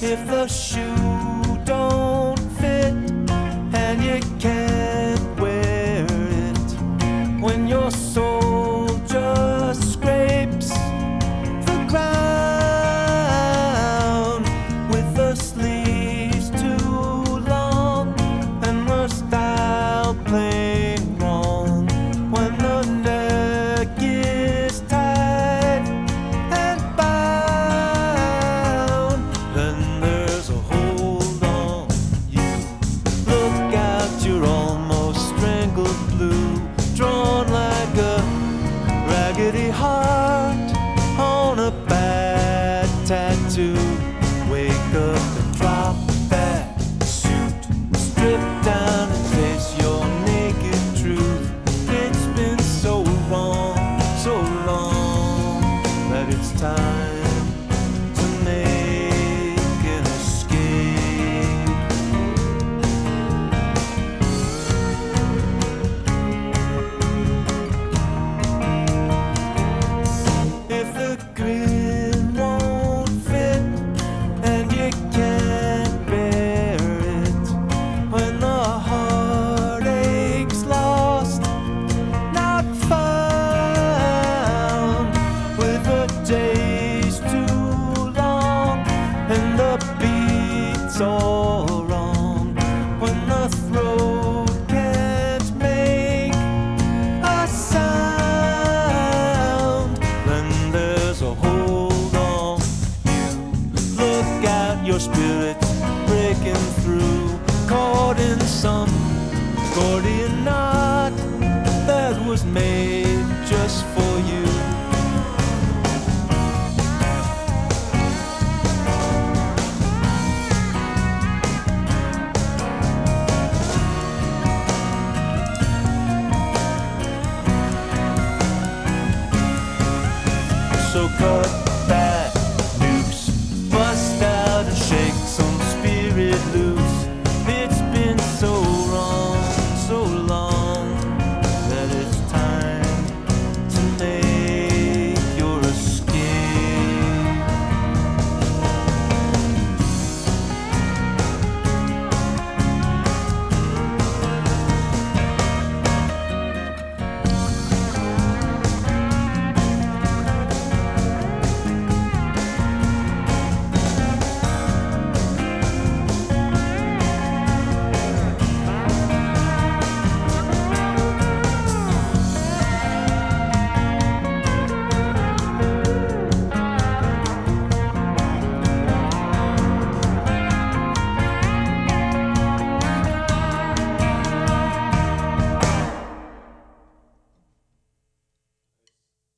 If the shoe don't fit and you can't wear it, when your soul just scrapes the ground with the sleeves too long and the style plain wrong, when the neck is tight and bound, then there's a hold on you. Look out, you're almost strangled blue, drawn like a raggedy heart on a bad tattoo. Wake up and drop that suit, strip down and face your naked truth. It's been so wrong, so long, that it's time to make an escape. If the grin won't fit and you can't bear it, when the heartache's lost, not found, with the days too long and the beats all wrong, when the throat can't make a sound, then there's a hold on you. Look out, your spirit's breaking through, caught in some Gordian knot that was made